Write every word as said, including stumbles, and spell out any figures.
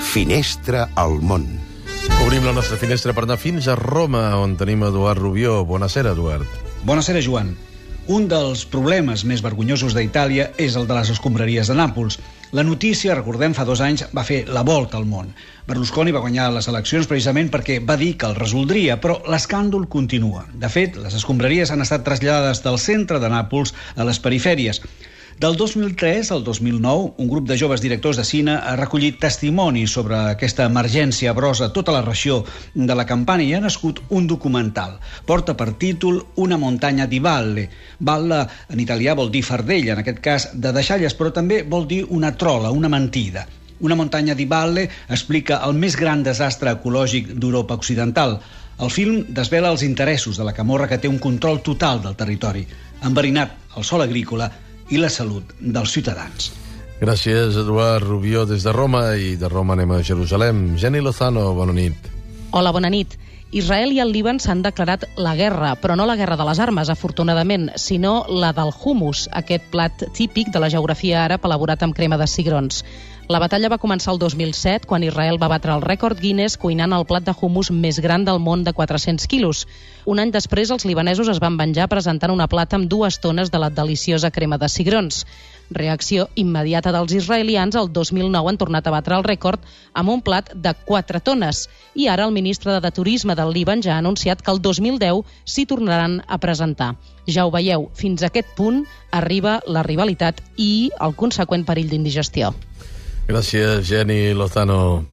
Finestra al món. Obrim la nostra finestra per anar fins a Roma, on tenim Eduard Rubió. Buonasera, Eduard. Buonasera, Joan. Un dels problemes més vergonyosos d'Itàlia és el de les escombraries de Nàpols. La notícia, recordem, fa dos anys va fer la volta al món. Berlusconi va guanyar les eleccions precisament perquè va dir que el resoldria, però l'escàndol continua. De fet, les escombraries han estat traslladades del centre de Nàpols a les perifèries. Del dos mil tres al dos mil nou, un grup de joves directors de cine ha recollit testimonis sobre aquesta emergència brosa a tota la regió de la Campània i ha nascut un documental. Porta per títol Una muntanya di valle. Valle en italià vol dir fardella, en aquest cas de deixalles, però també vol dir una trola, una mentida. Una muntanya di valle explica el més gran desastre ecològic d'Europa occidental. El film desvela els interessos de la camorra que té un control total del territori, enverinat el sòl agrícola i la salut dels ciutadans. Gràcies, Eduard Rubió, des de Roma, i de Roma anem a Jerusalem. Jenny Lozano, bona nit. Hola, bona nit. Israel i el Líban s'han declarat la guerra, però no la guerra de les armes, afortunadament, sinó la del hummus, aquest plat típic de la geografia àrab elaborat amb crema de cigrons. La batalla va començar el dos mil set, quan Israel va batre el rècord Guinness cuinant el plat de hummus més gran del món de quatre-cents quilos. Un any després, els libanesos es van venjar presentant una plata amb dues tones de la deliciosa crema de cigrons. Reacció immediata dels israelians, el dos mil nou han tornat a batre el rècord amb un plat de quatre tones. I ara el ministre de Turisme del Líban ja ha anunciat que el dos mil deu s'hi tornaran a presentar. Ja ho veieu, fins a aquest punt arriba la rivalitat i el conseqüent perill d'indigestió. Gràcies, Jenny Lozano.